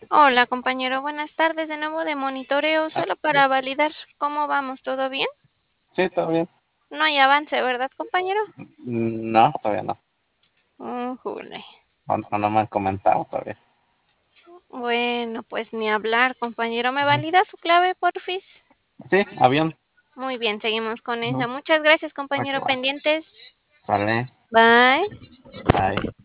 Hola, compañero, buenas tardes. De nuevo de monitoreo, Ah, solo para validar cómo vamos, ¿todo bien? sí, todo bien. No hay avance, ¿verdad, compañero? No, todavía no. Jule. No me han comentado todavía. Bueno, pues ni hablar, compañero. ¿Me Ujú. valida su clave, porfis? Sí, avión. Muy bien, seguimos con esa. Ujú. Muchas gracias, Ok, compañero. va. Pendientes. Sale. Bye. Bye.